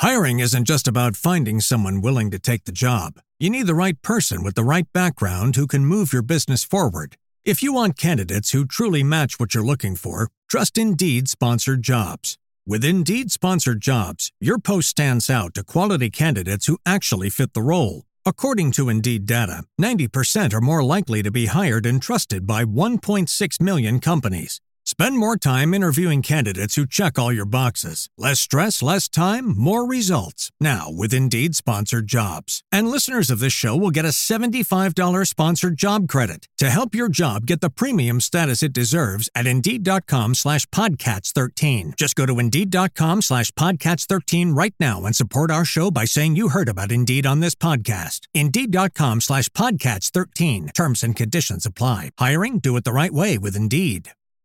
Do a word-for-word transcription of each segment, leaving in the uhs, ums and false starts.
Hiring isn't just about finding someone willing to take the job. You need the right person with the right background who can move your business forward. If you want candidates who truly match what you're looking for, trust Indeed Sponsored Jobs. With Indeed Sponsored Jobs, your post stands out to quality candidates who actually fit the role. According to Indeed data, ninety percent are more likely to be hired and trusted by one point six million companies. Spend more time interviewing candidates who check all your boxes. Less stress, less time, more results. Now with Indeed Sponsored Jobs. And listeners of this show will get a seventy-five dollars sponsored job credit to help your job get the premium status it deserves at Indeed.com slash Podcats13. Just go to Indeed.com slash Podcats13 right now and support our show by saying you heard about Indeed on this podcast. Indeed.com slash Podcats13. Terms and conditions apply. Hiring? Do it the right way with Indeed.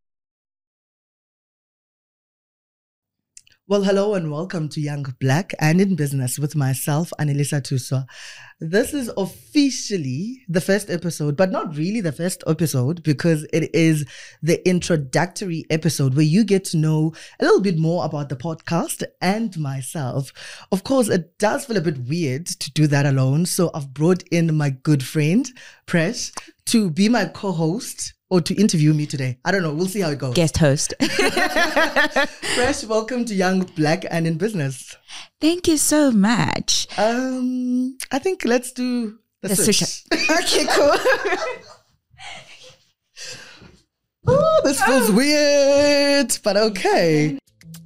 Well, hello and welcome to Young Black and in Business with myself, Anelisa Tuswa. This is officially the first episode, but not really the first episode because it is the introductory episode where you get to know a little bit more about the podcast and myself. Of course, it does feel a bit weird to do that alone, so I've brought in my good friend, Presh, to be my co-host or to interview me today. I don't know. We'll see how it goes. Guest host. Fresh, welcome to Young Black and in Business. Thank you so much. Um, I think let's do the, the switch. switch. Okay, cool. Oh, this feels oh. weird, but okay.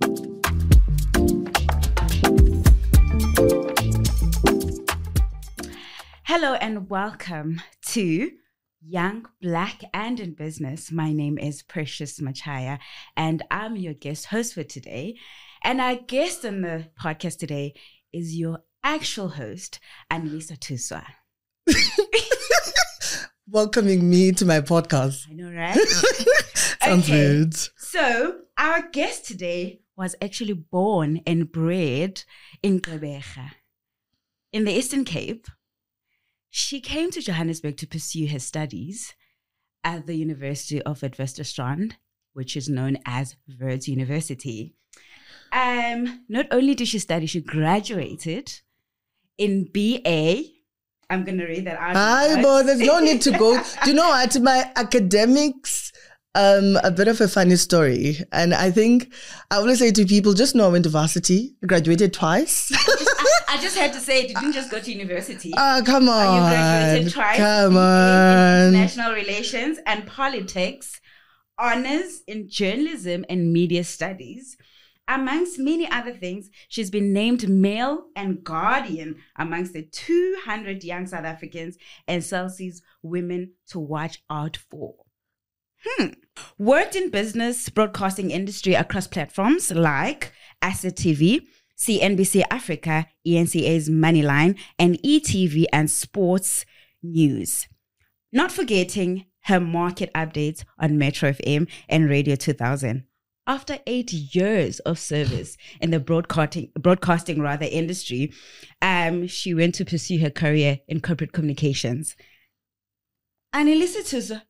Hello and welcome to Young, Black and in Business. My name is Precious Machaya and I'm your guest host for today. And our guest on the podcast today is your actual host, Anelisa Tuswa. Welcoming me to my podcast. I know, right? Sounds okay. good. So our guest today was actually born and bred in Gqeberha, in the Eastern Cape. She came to Johannesburg to pursue her studies at the University of Witwatersrand, which is known as Wits University. Um, not only did she study, she graduated in B A. I'm going to read that out. Hi, but there's no need to go. Do you know what? My academics, um, a bit of a funny story. And I think I always say to people, just know I went to varsity, graduated twice. I just had to say it. You didn't just go to university. Oh, come on. You graduated twice. Come in, on. in international relations and politics, honors in journalism and media studies. Amongst many other things, she's been named Mail and Guardian amongst the two hundred young South Africans and Celsius women to watch out for. Hmm. Worked in business broadcasting industry across platforms like Asset T V, C N B C Africa, E N C A's Moneyline, and E T V and Sports News. Not forgetting her market updates on Metro F M and Radio two thousand. After eight years of service in the broadcasting, broadcasting rather industry, um, she went to pursue her career in corporate communications. Anelisa Tuswa.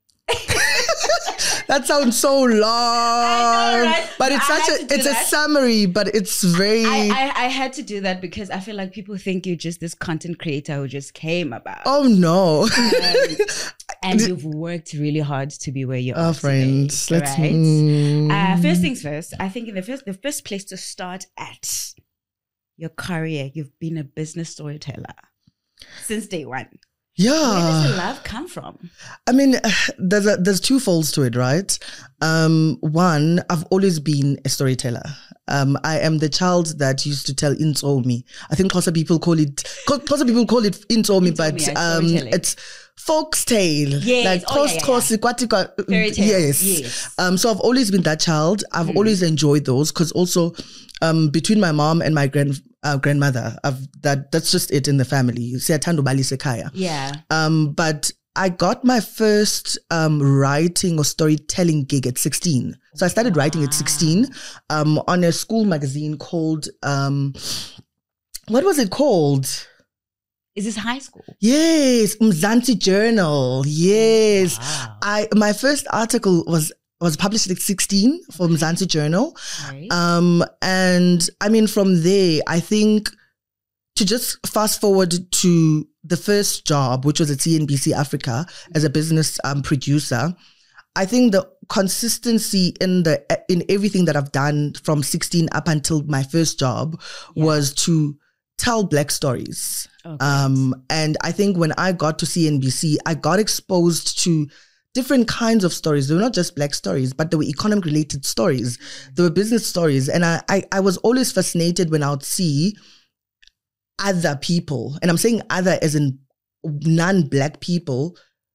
That sounds so long, I know, right? but it's I such a it's that. a summary, but it's very. I, I I had to do that because I feel like people think you're just this content creator who just came about. Oh no! Um, and you've worked really hard to be where you are. Oh, friends, today, let's. Right? Mm. Uh, first things first. I think in the first the first place to start at your career, you've been a business storyteller since day one. Yeah. Where does the love come from? I mean, there's a, there's two folds to it, right? Um, one, I've always been a storyteller. Um, I am the child that used to tell Insomi. I think Xhosa people call it Xhosa people call it Insomi, but um, it's folk's tale. Yes. Like oh, yeah, yeah, yeah. Fairy tale. Yes. yes. Um, so I've always been that child. I've mm. always enjoyed those because also um, between my mom and my grand uh, grandmother, I've, that that's just it in the family. Siyathanda ubalisa ekhaya. Yeah. Um, but I got my first um, writing or storytelling gig at sixteen. So I started wow. writing at sixteen um, on a school magazine called, um, what was it called? Is this high school? Yes, Mzansi Journal. Yes. Wow. I my first article was was published at sixteen from Okay. Mzansi Journal. Right. Um, and I mean, from there, I think to just fast forward to the first job, which was at C N B C Africa as a business um, producer, I think the consistency in the in everything that I've done from sixteen up until my first job Yeah. was to tell Black stories. Okay. Um, and I think when I got to C N B C, I got exposed to different kinds of stories. They were not just Black stories, but they were economic related stories. They were business stories. And I, I, I was always fascinated when I would see other people, and I'm saying other as in non-Black people,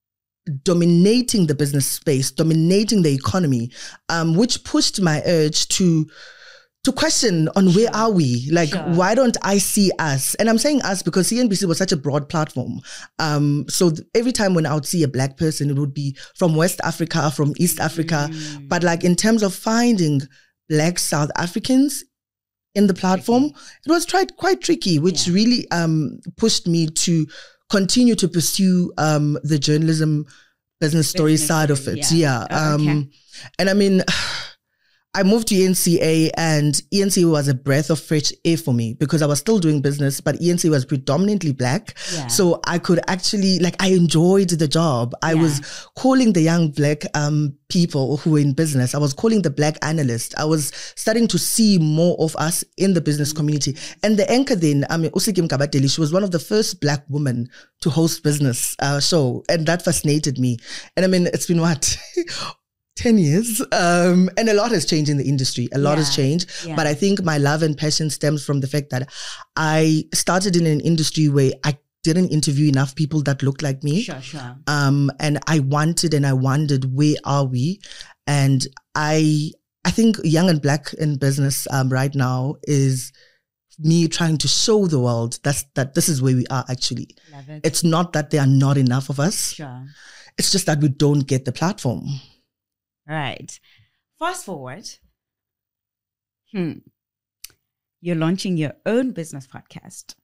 dominating the business space, dominating the economy, um, which pushed my urge to to question on where Sure. are we? Like, Sure. why don't I see us? And I'm saying us because C N B C was such a broad platform. Um, so th- every time when I would see a Black person, it would be from West Africa, from East Africa. Mm. But like in terms of finding Black South Africans in the platform, it was tried quite tricky, which Yeah. really um, pushed me to continue to pursue um, the journalism business story Business side of story, it. yeah. Yeah. Oh, okay. Um, and I mean, I moved to E N C A, and E N C A was a breath of fresh air for me because I was still doing business, but E N C A was predominantly Black. Yeah. So I could actually, like, I enjoyed the job. I Yeah. was calling the young Black um, people who were in business. I was calling the Black analysts. I was starting to see more of us in the business community. And the anchor then, I mean, Usikim Kabateli, she was one of the first Black women to host business uh, show. And that fascinated me. And I mean, it's been what? ten years. Um, and a lot has changed in the industry. A lot has Yeah. changed. Yeah. But I think my love and passion stems from the fact that I started in an industry where I didn't interview enough people that looked like me. Sure, sure. Um, and I wanted and I wondered, where are we? And I I think Young and Black in business um, right now is me trying to show the world that's, that this is where we are actually. Love it. It's not that there are not enough of us. Sure. It's just that we don't get the platform. Right. Fast forward. Hmm. You're launching your own business podcast.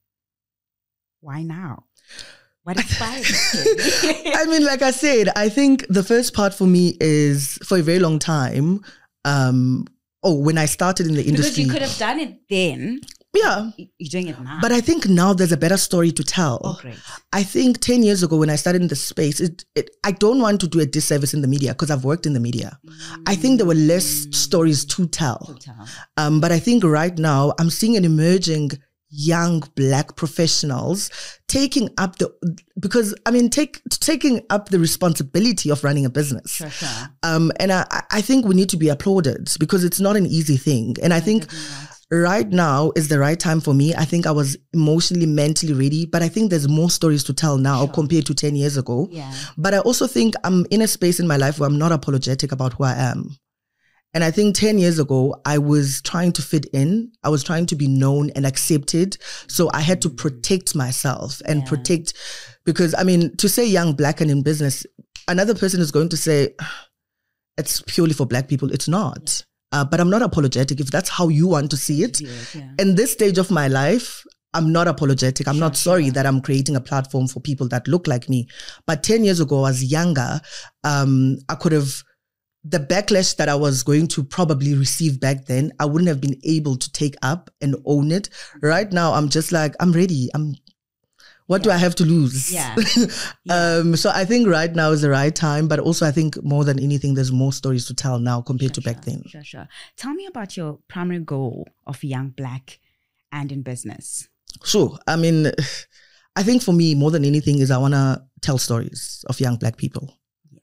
Why now? What inspired you? I mean, like I said, I think the first part for me is for a very long time. Um, oh, when I started in the Because industry, you could have done it then. yeah. You're doing it now. But I think now there's a better story to tell. oh, great. I think ten years ago when I started in the space, it, it, I don't want to do a disservice in the media because I've worked in the media. I think there were less stories to tell. To tell. Um, but I think right now I'm seeing an emerging young Black professionals taking up the, because I mean, take, taking up the responsibility of running a business. Sure, sure. Um, and I, I think we need to be applauded because it's not an easy thing. And I think right now is the right time for me. I think I was emotionally, mentally ready, but I think there's more stories to tell now Sure. compared to ten years ago. Yeah. But I also think I'm in a space in my life where I'm not apologetic about who I am. And I think ten years ago, I was trying to fit in. I was trying to be known and accepted. So I had to protect myself and Yeah. protect, because I mean, to say young Black and in business, another person is going to say, it's purely for Black people. It's not. Uh, but I'm not apologetic if that's how you want to see it. Do it, yeah. In this stage of my life, I'm not apologetic. I'm Sure, not sorry sure. that I'm creating a platform for people that look like me. But ten years ago, I was younger. Um, I could have, the backlash that I was going to probably receive back then, I wouldn't have been able to take up and own it. Right now, I'm just like, I'm ready. I'm, what do I have to lose? Yeah. um, so I think right now is the right time, but also I think more than anything, there's more stories to tell now compared Sure, to back sure, then. Sure, sure. Tell me about your primary goal of Young Black and in business. Sure. I mean, I think for me, more than anything is I want to tell stories of young Black people.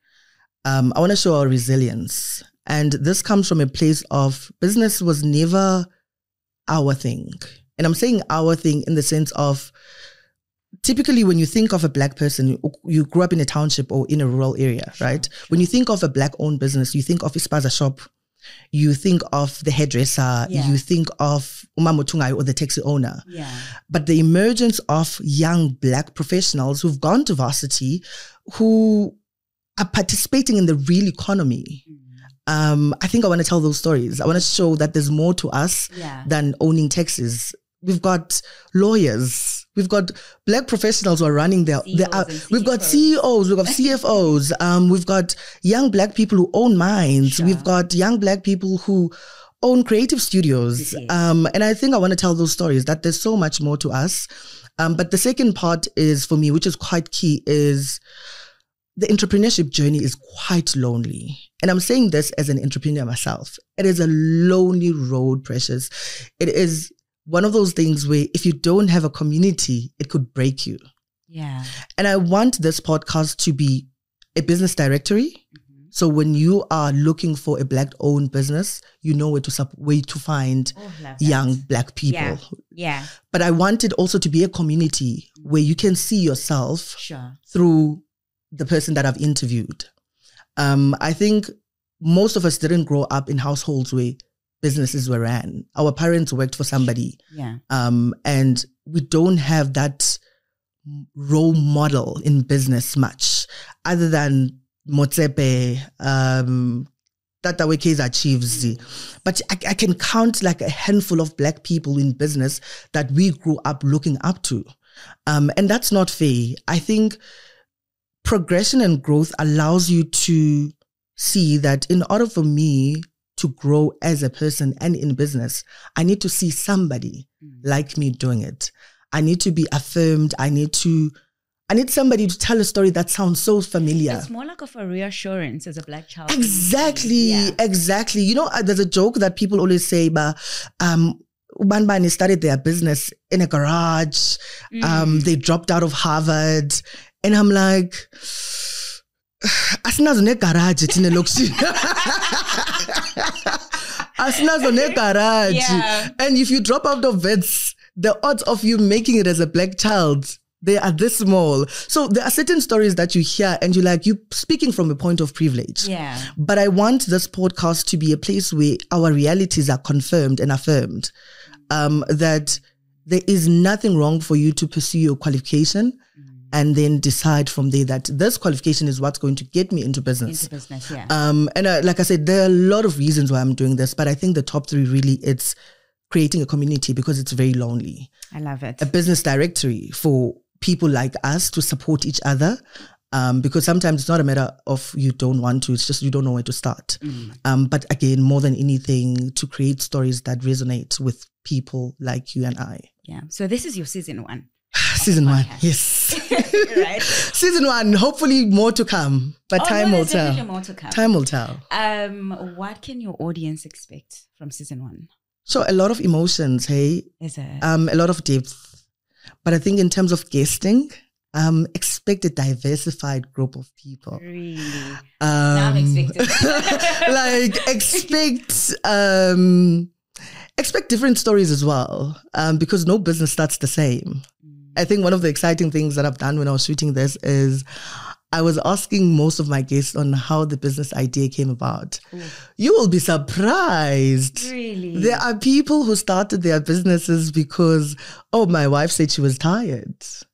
Um, I want to show our resilience. And this comes from a place of business was never our thing. And I'm saying our thing in the sense of, typically when you think of a Black person, you grew up in a township or in a rural area, right? Sure. When you think of a Black-owned business, you think of Ispaza shop, you think of the hairdresser, Yeah. you think of Umamotungai or the taxi owner. Yeah. But the emergence of young Black professionals who've gone to varsity, who are participating in the real economy. Um, I think I want to tell those stories. I want to show that there's more to us Yeah. than owning taxis. We've got lawyers, We've got black professionals who are running their, their uh, C E Os we've got C E Os, we've got C F Os, um, we've got young black people who own mines. Sure. We've got young black people who own creative studios. Yes. Um, and I think I want to tell those stories, that there's so much more to us. Um, but the second part is for me, which is quite key, is the entrepreneurship journey is quite lonely. And I'm saying this as an entrepreneur myself. It is a lonely road, Precious. It is one of those things where if you don't have a community, it could break you. Yeah. And I want this podcast to be a business directory. Mm-hmm. So when you are looking for a black-owned business, you know where to sup- where to find Oh, love that. young black people. Yeah. Yeah. But I want it also to be a community where you can see yourself Sure. through the person that I've interviewed. Um, I think most of us didn't grow up in households where businesses were ran. Our parents worked for somebody. Yeah. Um, and we don't have that role model in business much, other than Motsepe, um, Tata Wekeza Chiefs. But I, I can count like a handful of black people in business that we grew up looking up to. Um, and that's not fair. I think progression and growth allows you to see that in order for me to grow as a person and in business, I need to see somebody mm. like me doing it. I need to be affirmed. I need to, I need somebody to tell a story that sounds so familiar. It's more like of a reassurance as a black child. Exactly, yeah. exactly. You know, uh, there's a joke that people always say, but um, Ubanbani started their business in a garage. Mm. Um, they dropped out of Harvard. And I'm like, asinazo ne garage tine lokshi. Asinazo ne garage. Yeah. And if you drop out of vets, the odds of you making it as a black child, they are this small. So there are certain stories that you hear and you're like, you speaking from a point of privilege. Yeah. But I want this podcast to be a place where our realities are confirmed and affirmed. Um, that there is nothing wrong for you to pursue your qualification. And then decide from there that this qualification is what's going to get me into business. Into business, yeah. Um, and uh, like I said, there are a lot of reasons why I'm doing this, but I think the top three really, it's creating a community because it's very lonely. I love it. A business directory for people like us to support each other. Um, because sometimes it's not a matter of you don't want to, it's just you don't know where to start. Mm. Um, but again, more than anything, to create stories that resonate with people like you and I. Yeah. So this is your season one. Season one, yes. Right. Season one, hopefully more to come, but oh, time no, will tell. More to come. Time will tell. Um, what can your audience expect from season one? So a lot of emotions, hey? Is it? Um, a lot of depth. But I think in terms of guesting, um, expect a diversified group of people. Really? Um, now I'm expecting. like, expect... Um, Expect different stories as well, um, because no business starts the same. Mm. I think one of the exciting things that I've done when I was shooting this is I was asking most of my guests on how the business idea came about. Ooh. You will be surprised. Really? There are people who started their businesses because, oh, my wife said she was tired.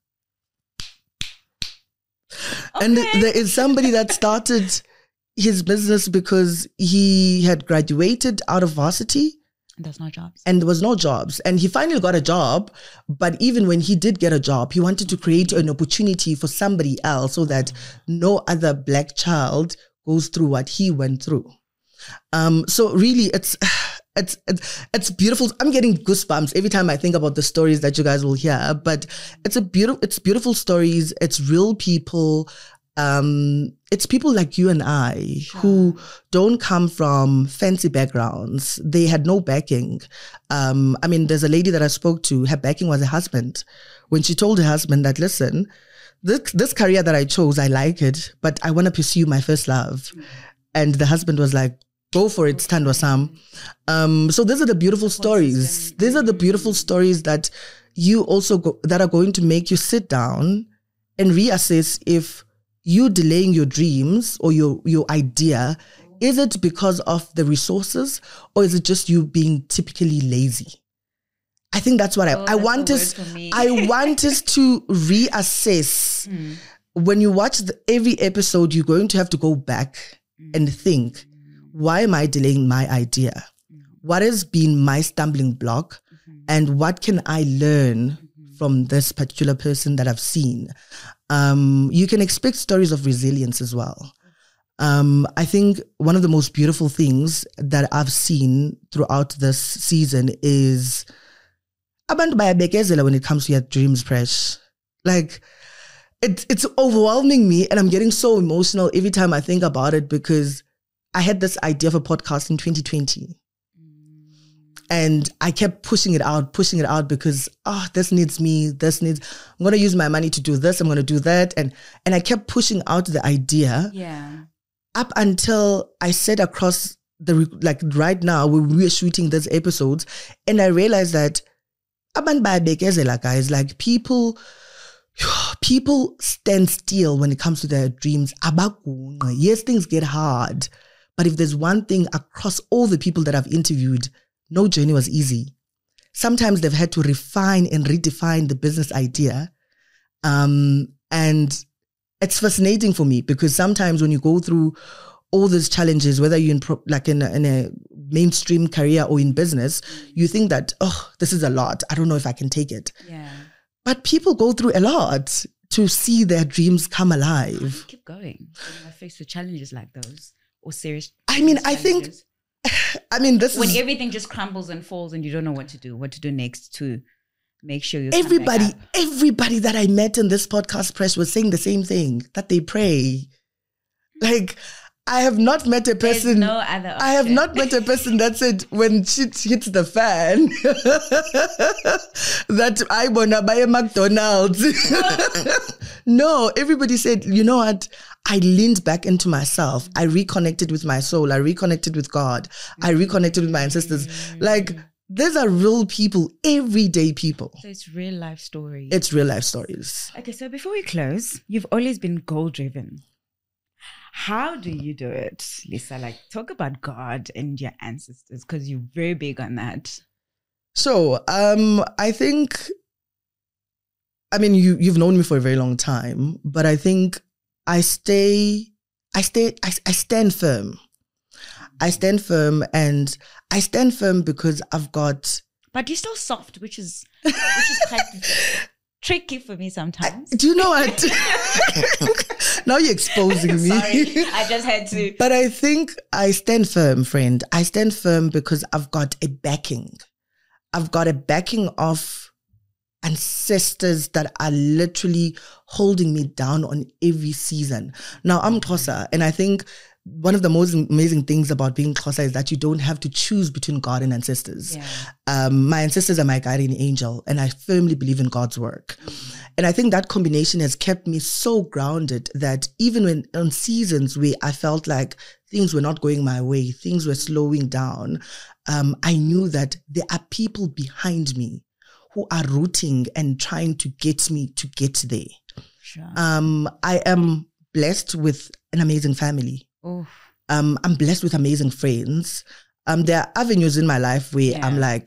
Okay. And there is somebody that started his business because he had graduated out of varsity. There's no jobs. And there was no jobs. And he finally got a job. But even when he did get a job, he wanted to create an opportunity for somebody else so that no other black child goes through what he went through. Um, so really, it's, it's, it's, it's beautiful. I'm getting goosebumps every time I think about the stories that you guys will hear. But it's a beautiful, it's beautiful stories. It's real people. Um, it's people like you and I sure. who don't come from fancy backgrounds. They had no backing. Um, I mean, there's a lady that I spoke to, her backing was a husband. When she told her husband that, listen, this, this career that I chose, I like it, but I want to pursue my first love. Mm. And the husband was like, go for it, stand with Sam. Um, so these are the beautiful stories. These are the beautiful stories that you also, go, that are going to make you sit down and reassess if you delaying your dreams or your, your idea, is it because of the resources or is it just you being typically lazy? I think that's what oh, I, I want us, I want us to reassess. Mm. When you watch the, every episode, you're going to have to go back mm. and think, why am I delaying my idea? Mm. What has been my stumbling block? Mm-hmm. And what can I learn mm-hmm. from this particular person that I've seen. Um, you can expect stories of resilience as well. Um, I think one of the most beautiful things that I've seen throughout this season is abantu bayabekezela when it comes to your dreams, Presh. Like, it, it's overwhelming me, and I'm getting so emotional every time I think about it, because I had this idea of a podcast in twenty twenty. And I kept pushing it out, pushing it out because, oh, this needs me, this needs, I'm going to use my money to do this, I'm going to do that. And and I kept pushing out the idea. Yeah. Up until I sat across the, like right now, when we were shooting these episodes, and I realized that, guys, like people, people stand still when it comes to their dreams. Yes, things get hard. But if there's one thing across all the people that I've interviewed, no journey was easy. Sometimes they've had to refine and redefine the business idea. Um, and it's fascinating for me, because sometimes when you go through all these challenges, whether you're in pro- like in a, in a mainstream career or in business, you think that, oh, this is a lot. I don't know if I can take it. Yeah. But people go through a lot to see their dreams come alive. Keep going. When I face with challenges like those, or serious I mean, I think... I mean, this when is... everything just crumbles and falls and you don't know what to do, what to do next to make sure you Everybody, everybody that I met in this podcast press was saying the same thing, that they pray. Like, I have not met a person... There's no other option. I have not met a person that said when shit hits the fan that I wanna buy a McDonald's. No, everybody said, you know what? I leaned back into myself. I reconnected with my soul. I reconnected with God. I reconnected with my ancestors. Like, these are real people, everyday people. So it's real life stories. It's real life stories. Okay, so before we close, you've always been goal driven. How do you do it, Lisa? Like, talk about God and your ancestors, because you're very big on that. So, um, I think, I mean, you, you've known me for a very long time, but I think I stay, I stay, I, I stand firm. I stand firm, and I stand firm because I've got... But you're still soft, which is, which is quite tricky for me sometimes. I, do you know what? Now you're exposing me. Sorry, I just had to. But I think I stand firm, friend. I stand firm because I've got a backing. I've got a backing of ancestors that are literally holding me down on every season. Now, I'm Xhosa, and I think one of the most amazing things about being Xhosa is that you don't have to choose between God and ancestors. Yeah. Um, my ancestors are my guardian angel, and I firmly believe in God's work. Mm-hmm. And I think that combination has kept me so grounded that even when on seasons where I felt like things were not going my way, things were slowing down, um, I knew that there are people behind me who are rooting and trying to get me to get there. Sure. Um, I am blessed with an amazing family. Oof. Um, I'm blessed with amazing friends. Um, there are avenues in my life where Yeah. I'm like,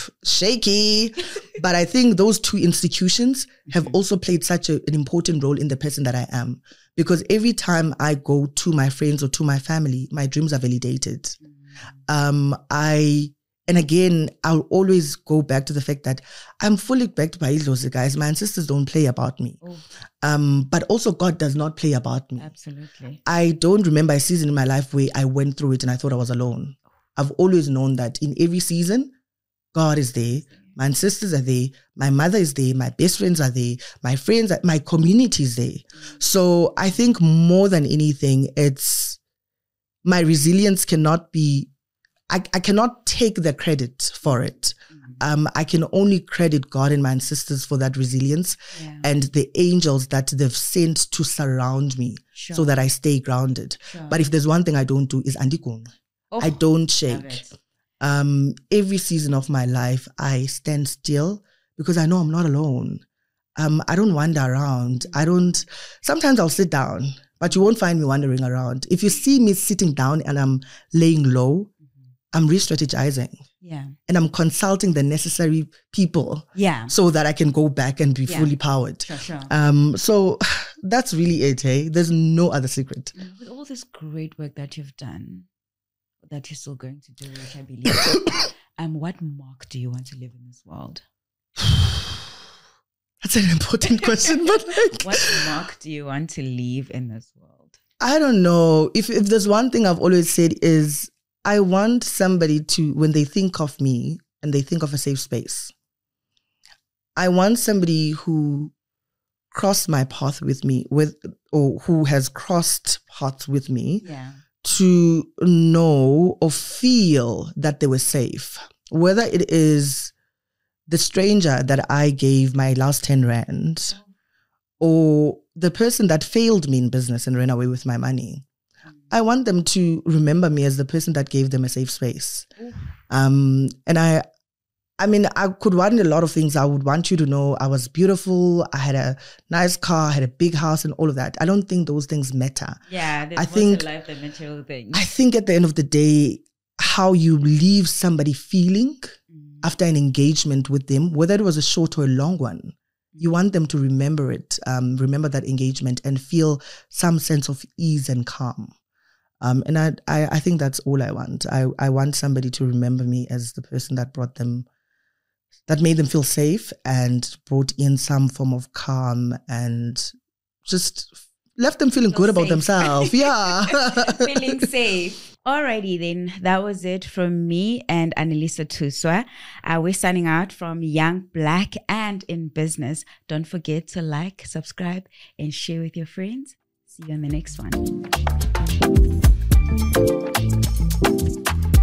shaky. But I think those two institutions have Mhm. also played such a, an important role in the person that I am. Because every time I go to my friends or to my family, my dreams are validated. Mm. Um, I... And again, I'll always go back to the fact that I'm fully backed by Idlozi, guys. My ancestors don't play about me. Oh, Um, but also God does not play about me. absolutely. I don't remember a season in my life where I went through it and I thought I was alone. I've always known that in every season, God is there. My ancestors are there. My mother is there. My best friends are there. My friends, are, my community is there. So I think more than anything, it's my resilience cannot be I, I cannot take the credit for it. Mm. Um, I can only credit God and my ancestors for that resilience Yeah. and the angels that they've sent to surround me Sure. so that I stay grounded. Sure. But if there's one thing I don't do is andikung. Oh, I don't love shake. it. Um, every season of my life, I stand still because I know I'm not alone. Um, I don't wander around. I don't, sometimes I'll sit down, but you won't find me wandering around. If you see me sitting down and I'm laying low, I'm re-strategizing Yeah. and I'm consulting the necessary people Yeah. so that I can go back and be Yeah. fully powered. Sure, sure. Um, so that's really it, hey? There's no other secret. With all this great work that you've done, that you're still going to do, which I believe, um, what mark do you want to live in this world? That's an important question, but like, what mark do you want to leave in this world? I don't know. If if there's one thing I've always said is I want somebody to, when they think of me and they think of a safe space, I want somebody who crossed my path with me, with or who has crossed paths with me, yeah. to know or feel that they were safe. Whether it is the stranger that I gave my last ten rand, or the person that failed me in business and ran away with my money. I want them to remember me as the person that gave them a safe space. Um, and I, I mean, I could want a lot of things. I would want you to know I was beautiful. I had a nice car, I had a big house and all of that. I don't think those things matter. Yeah, there's I more think, to life than material things. I think at the end of the day, how you leave somebody feeling mm. after an engagement with them, whether it was a short or a long one, you want them to remember it, um, remember that engagement and feel some sense of ease and calm. Um, and I, I, I think that's all I want. I, I want somebody to remember me as the person that brought them, that made them feel safe and brought in some form of calm and just left them feeling feel good safe. about themselves. Yeah. Feeling safe. Alrighty then, that was it from me and Annelisa Thuswa. Uh, we're signing out from Young Black and in Business. Don't forget to like, subscribe, and share with your friends. See you on the next one.